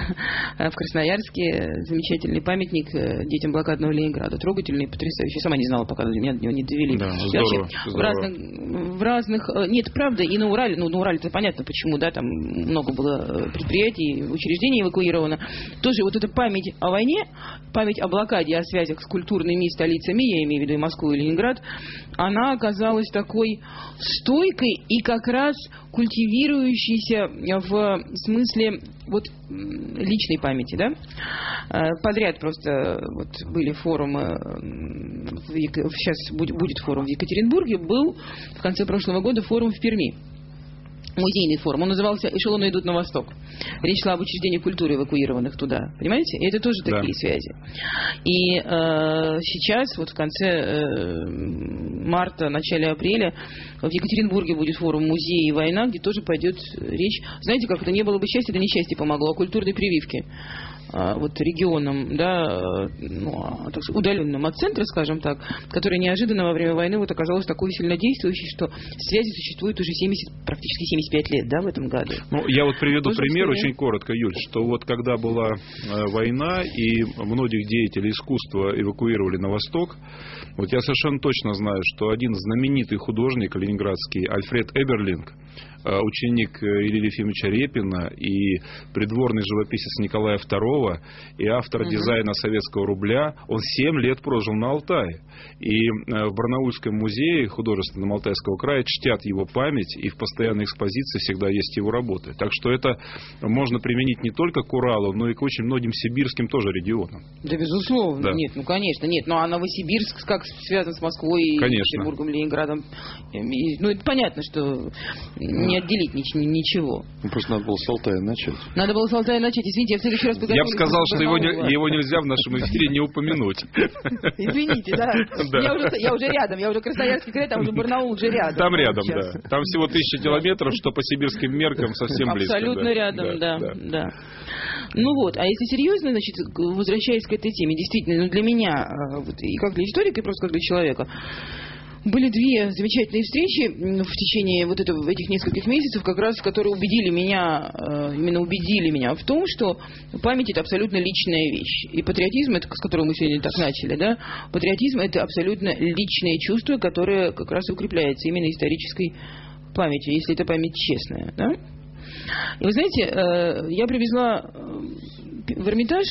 в Красноярске замечательный памятник э, детям блокадного Ленинграда. Трогательный, потрясающий. Сама не знала, пока меня до него не довели. Да, И здорово, вообще, в здорово. разных, в разных... э, Нет, правда, и на Урале, ну, на Урале это понятно, почему, да, там много было предприятий, учреждений эвакуировано. Тоже вот эта память о войне, память о блокаде, о связях с культурными столицами, я имею в виду и Москву, и Ленинград, она оказалась такой стойкой и как раз культивирующейся в смысле вот м, личной памяти, да? Э, Подряд просто вот были форумы, м, в Ек- сейчас будет, будет форум в Екатеринбурге, был в конце прошлого года форум в Перми. Музейный форум. Он назывался «Эшелоны идут на восток». Речь шла об учреждениях культуры, эвакуированных туда. Понимаете? И это тоже Да. такие связи. И э, сейчас, вот в конце э, марта, начале апреля, в Екатеринбурге будет форум «Музей и война», где тоже пойдет речь. Знаете, как это не было бы счастья, да несчастье помогло, о культурной прививке. вот регионам, да, ну, так сказать, удаленным от центра, скажем так, которое неожиданно во время войны вот оказалось такой сильнодействующей, что связи существуют уже семьдесят, практически семьдесят пять лет, да, в этом году. Ну, я вот приведу Тоже пример история. очень коротко, Юль, что вот когда была э, война и многих деятелей искусства эвакуировали на восток, вот я совершенно точно знаю, что один знаменитый художник ленинградский, Альфред Эберлинг, ученик Ильи Ефимовича Репина и придворный живописец Николая второго и автор угу. дизайна советского рубля, он семь лет прожил на Алтае. И в Барнаульском музее художественном Алтайского края чтят его память, и в постоянной экспозиции всегда есть его работы. Так что это можно применить не только к Уралу, но и к очень многим сибирским тоже регионам. Да, безусловно. Да. Нет, ну, конечно, нет. Ну, а Новосибирск как связан с Москвой, конечно. Петербургом, Ленинградом? И, ну, это понятно, что не отделить ничего. Ну, просто надо было с Алтая начать. Надо было с Алтая начать. Извините, я в следующий раз подготовлюсь. Я бы сказал, что его, не, его нельзя в нашем эфире не упомянуть. Извините, да. да. Я, уже, я уже рядом. Я уже Красноярский край, там уже Барнаул уже рядом. Там рядом, сейчас. Да. Там всего тысяча километров, что по сибирским меркам совсем близко. Абсолютно да. рядом, да, да, да. да. Ну вот, а если серьезно, значит, возвращаясь к этой теме, действительно, ну для меня, вот, и как для историка, и просто как для человека, были две замечательные встречи в течение вот этого, этих нескольких месяцев, как раз, которые убедили меня, именно убедили меня в том, что память — это абсолютно личная вещь. И патриотизм, это, с которого мы сегодня так начали, да, патриотизм — это абсолютно личное чувство, которое как раз укрепляется именно исторической памятью, если эта память честная, да. И вы знаете, я привезла в Эрмитаж,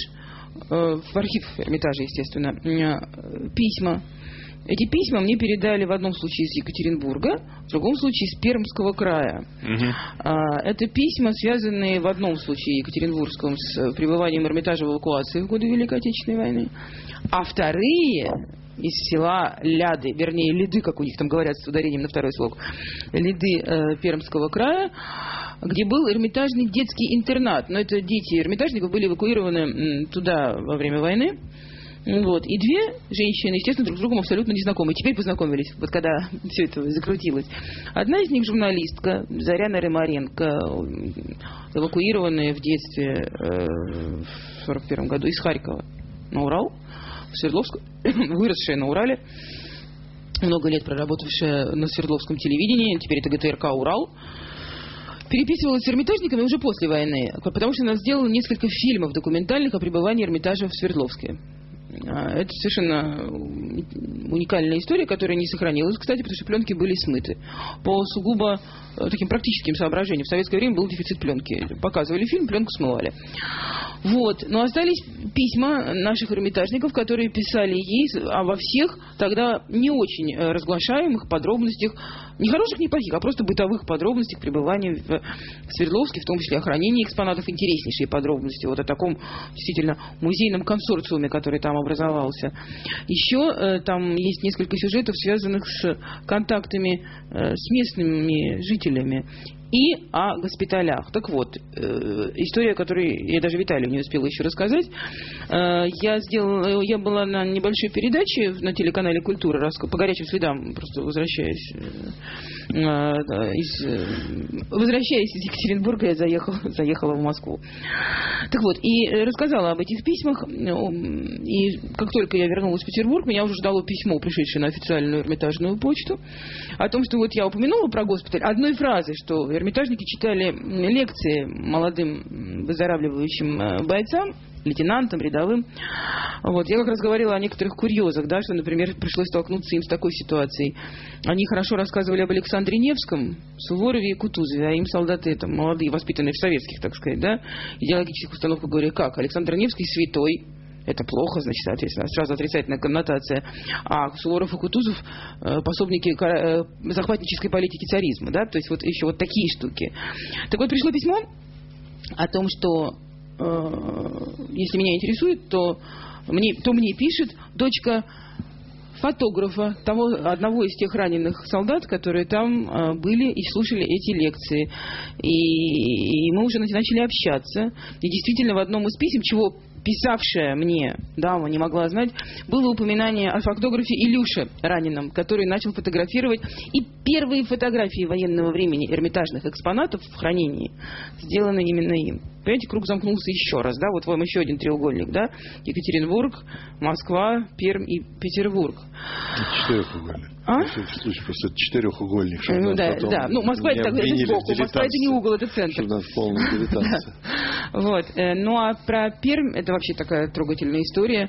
в архив Эрмитажа, естественно, письма. Эти письма мне передали в одном случае из Екатеринбурга, в другом случае из Пермского края. Угу. Это письма, связанные в одном случае екатеринбургском с пребыванием Эрмитажа в эвакуации в годы Великой Отечественной войны, а вторые из села Ляды, вернее, Лиды, как у них там говорят с ударением на второй слог, Лиды э, Пермского края, где был эрмитажный детский интернат. Но это дети эрмитажников были эвакуированы туда во время войны. Вот. И две женщины, естественно, друг с другом абсолютно незнакомые. Теперь познакомились, вот когда все это закрутилось. Одна из них журналистка, Заряна Рымаренко, эвакуированная в детстве э, в сорок первом году из Харькова на Урал, в Свердловск, выросшая на Урале, много лет проработавшая на Свердловском телевидении, теперь это ГТРК «Урал», переписывалась с эрмитажниками уже после войны, потому что она сделала несколько фильмов документальных о пребывании Эрмитажа в Свердловске. Это совершенно уникальная история, которая не сохранилась, кстати, потому что пленки были смыты. По сугубо таким практическим соображениям. В советское время был дефицит пленки. Показывали фильм, пленку смывали. Вот. Но остались письма наших эрмитажников, которые писали ей обо всех тогда не очень разглашаемых подробностях, не хороших, не плохих, а просто бытовых подробностях пребывания в Свердловске, в том числе о хранении экспонатов, интереснейшие подробности. Вот о таком действительно музейном консорциуме, который там образовался. Еще э, там есть несколько сюжетов, связанных с контактами э, с местными жителями и о госпиталях. Так вот, э, история, которую я даже Виталию не успела еще рассказать. Э, я сделала, я была на небольшой передаче на телеканале «Культура», раз, по горячим следам, просто возвращаясь э, из, э, возвращаясь из Екатеринбурга, я заехала, заехала в Москву. Так вот, и рассказала об этих письмах, и как только я вернулась в Петербург, меня уже ждало письмо, пришедшее на официальную Эрмитажную почту, о том, что вот я упомянула про госпиталь одной фразой, что эрмитажники читали лекции молодым выздоравливающим бойцам, лейтенантам, рядовым. Вот. Я как раз говорила о некоторых курьезах, да, что, например, пришлось столкнуться им с такой ситуацией. Они хорошо рассказывали об Александре Невском, Суворове и Кутузове, а им солдаты там, молодые, воспитанные в советских, так сказать, да, идеологических установках, говорили, как Александр Невский святой, это плохо, значит, соответственно, сразу отрицательная коннотация. А Суворов и Кутузов э, пособники э, захватнической политики царизма, да, то есть вот еще вот такие штуки. Так вот, пришло письмо о том, что э, если меня интересует, то мне, то мне пишет дочка фотографа, того, одного из тех раненых солдат, которые там э, были и слушали эти лекции. И, и мы уже начали общаться. И действительно в одном из писем, чего писавшая мне дама не могла знать, было упоминание о фотографе Илюше раненом, который начал фотографировать. И первые фотографии военного времени эрмитажных экспонатов в хранении сделаны именно им. Понимаете, круг замкнулся еще раз, да, вот вам еще один треугольник, да, Екатеринбург, Москва, Пермь и Петербург. Четырехугольник. А? В всяком случае, просто это четырехугольник. Ну, да, да, ну Москва это, это сбоку, Москва это не угол, это центр. Чтобы нас полная дилетанция. Вот, ну а про Пермь, это вообще такая трогательная история.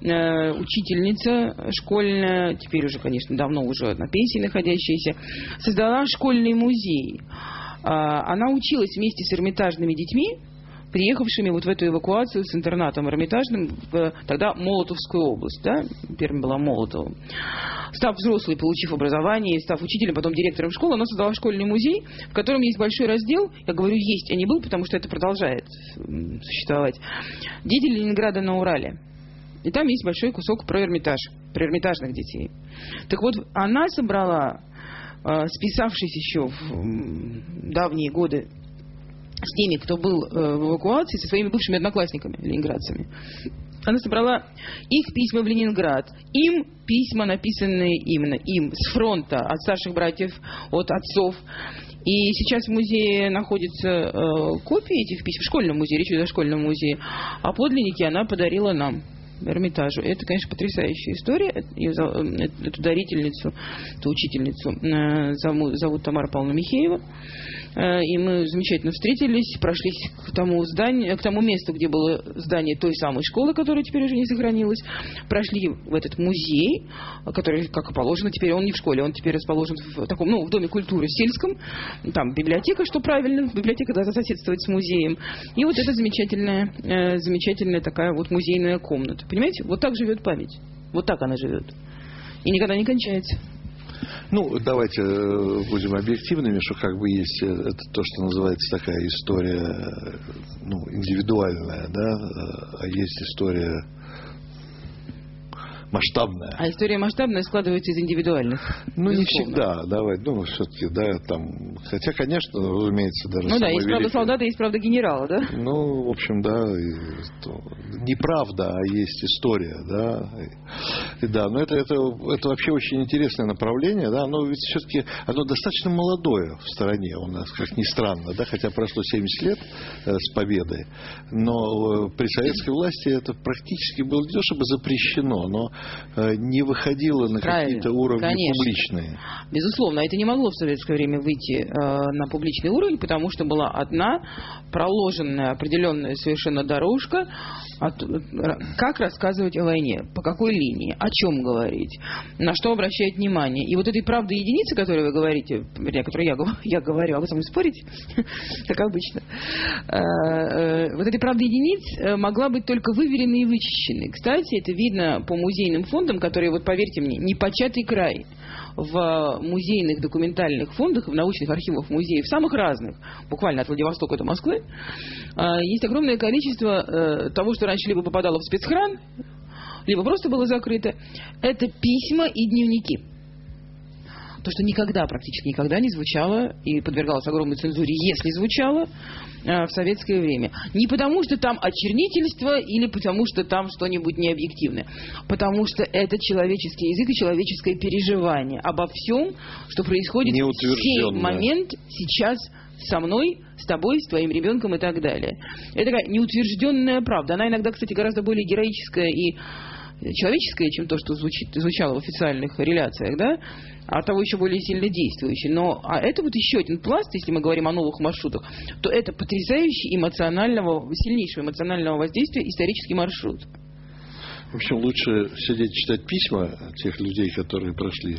Учительница школьная, теперь уже, конечно, давно уже на пенсии находящаяся, создала школьный музей. Она училась вместе с эрмитажными детьми, приехавшими вот в эту эвакуацию с интернатом эрмитажным в тогда Молотовскую область, да, Пермь была Молотовым. Став взрослой, получив образование, став учителем, потом директором школы, она создала школьный музей, в котором есть большой раздел, я говорю есть, а не был, потому что это продолжает существовать, дети Ленинграда на Урале. И там есть большой кусок про Эрмитаж, про эрмитажных детей. Так вот, она собрала, списавшись еще в давние годы с теми, кто был в эвакуации, со своими бывшими одноклассниками, ленинградцами. Она собрала их письма в Ленинград, им письма, написанные именно им, с фронта, от старших братьев, от отцов. И сейчас в музее находятся э, копии этих писем, в школьном музее, речь идет о школьном музее, а подлинники она подарила нам, Эрмитажу. Это, конечно, потрясающая история. Эту дарительницу, эту учительницу э, зовут, зовут Тамара Павловна Михеева. И мы замечательно встретились, прошлись к тому зданию, к тому месту, где было здание той самой школы, которая теперь уже не сохранилась. Прошли в этот музей, который, как и положено, теперь он не в школе, он теперь расположен в таком, ну, в доме культуры сельском. Там библиотека, что правильно, библиотека должна соседствовать с музеем. И вот эта замечательная, э, замечательная такая вот музейная комната. Понимаете, вот так живет память. Вот так она живет. И никогда не кончается. Ну, давайте будем объективными, что как бы есть это то, что называется такая история, ну, индивидуальная, да, а есть история масштабная. А история масштабная складывается из индивидуальных. Ну, безусловно. Не всегда, давай, ну, все-таки, да, там, хотя, конечно, разумеется, даже ну да, есть великий... правда солдата, есть правда генерала, да? Ну, в общем, да, и, то, не правда, а есть история, да, и, и, да, но это, это, это вообще очень интересное направление, да, но ведь все-таки оно достаточно молодое в стране у нас, как ни странно, да, хотя прошло семьдесят лет э, с победой, но при советской власти это практически было не то чтобы запрещено, но не выходило на Правильно, какие-то уровни конечно. Публичные. Безусловно, это не могло в советское время выйти э, на публичный уровень, потому что была одна проложенная определенная совершенно дорожка, от, как рассказывать о войне, по какой линии, о чем говорить, на что обращать внимание. И вот этой правды единицы, о которой вы говорите, о которой я, я говорю, а вы со мной спорите, как обычно, э, э, вот этой правды единиц могла быть только выверенной и вычищенной. Кстати, это видно по музейным фондам, которые, вот поверьте мне, непочатый край в музейных документальных фондах, в научных архивах музеев, самых разных, буквально от Владивостока до Москвы, есть огромное количество того, что раньше либо попадало в спецхран, либо просто было закрыто. Это письма и дневники. То, что никогда, практически никогда не звучало и подвергалось огромной цензуре, если звучало э, в советское время. Не потому, что там очернительство или потому, что там что-нибудь необъективное. Потому что это человеческий язык и человеческое переживание обо всем, что происходит в сей момент, сейчас со мной, с тобой, с твоим ребенком и так далее. Это такая неутвержденная правда. Она иногда, кстати, гораздо более героическая и человеческое, чем то, что звучит, звучало в официальных реляциях, да, а того еще более сильно действующее. Но, а это вот еще один пласт, если мы говорим о новых маршрутах, то это потрясающий эмоционального, сильнейшего эмоционального воздействия исторический маршрут. В общем, лучше сидеть читать письма тех людей, которые прошли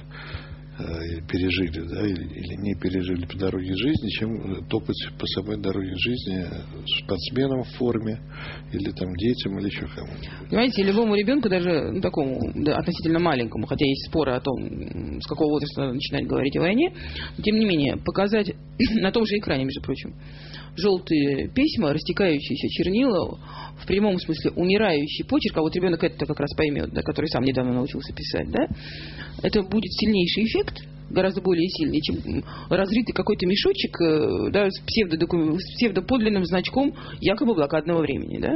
э, пережили, да, или, или не пережили по дороге жизни, чем топать по самой дороге жизни спортсменам в форме, или там детям, или еще кому-нибудь. Понимаете, любому ребенку, даже ну, такому да, относительно маленькому, хотя есть споры о том, с какого возраста надо начинать говорить о войне, но, тем не менее, показать на том же экране, между прочим, желтые письма, растекающиеся чернила, в прямом смысле умирающий почерк, а вот ребенок это как раз поймет, да, который сам недавно научился писать, да, это будет сильнейший эффект, гораздо более сильный, чем разрытый какой-то мешочек, да, с, псевдодокум... с псевдоподлинным значком якобы блокадного времени, да.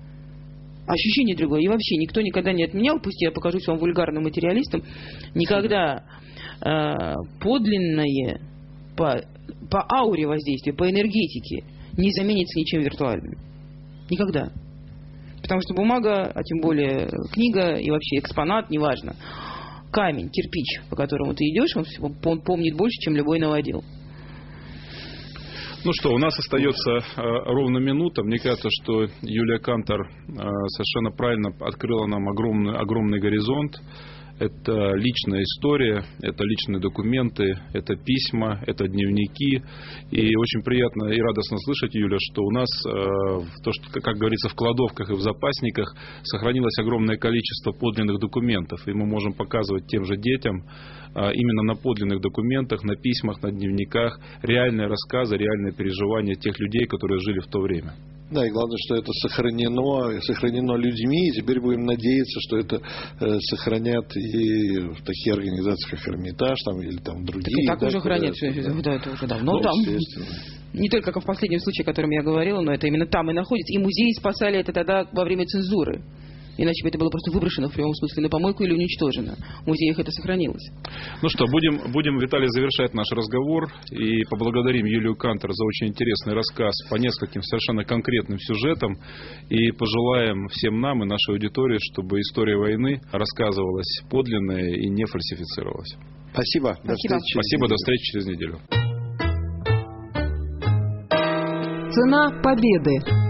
Ощущение другое. И вообще никто никогда не отменял, пусть я покажусь вам вульгарным материалистом, никогда э, подлинное по, по ауре воздействия, по энергетике не заменится ничем виртуальным. Никогда. Потому что бумага, а тем более книга и вообще экспонат, неважно, камень, кирпич, по которому ты идешь, он, он помнит больше, чем любой новодел. Ну что, у нас остается э, ровно минута. Мне кажется, что Юлия Кантор э, совершенно правильно открыла нам огромный, огромный горизонт. Это личная история, это личные документы, это письма, это дневники. И очень приятно и радостно слышать, Юля, что у нас, э, то, что, как говорится, в кладовках и в запасниках сохранилось огромное количество подлинных документов. И мы можем показывать тем же детям э, именно на подлинных документах, на письмах, на дневниках реальные рассказы, реальные переживания тех людей, которые жили в то время. Да, и главное, что это сохранено, сохранено людьми, и теперь будем надеяться, что это э, сохранят и в такие организации, как Эрмитаж, там, или там другие. Так, и так да, уже хранят, да, да, это уже давно ну, там. Не только как в последнем случае, о котором я говорила, но это именно там и находится. И музеи спасали это тогда во время цензуры. Иначе бы это было просто выброшено в прямом смысле на помойку или уничтожено. В музеях это сохранилось. Ну что, будем, будем, Виталий, завершать наш разговор. И поблагодарим Юлию Кантор за очень интересный рассказ по нескольким совершенно конкретным сюжетам. И пожелаем всем нам и нашей аудитории, чтобы история войны рассказывалась подлинная и не фальсифицировалась. Спасибо. Спасибо. До встречи Спасибо, до встречи через неделю. Цена победы.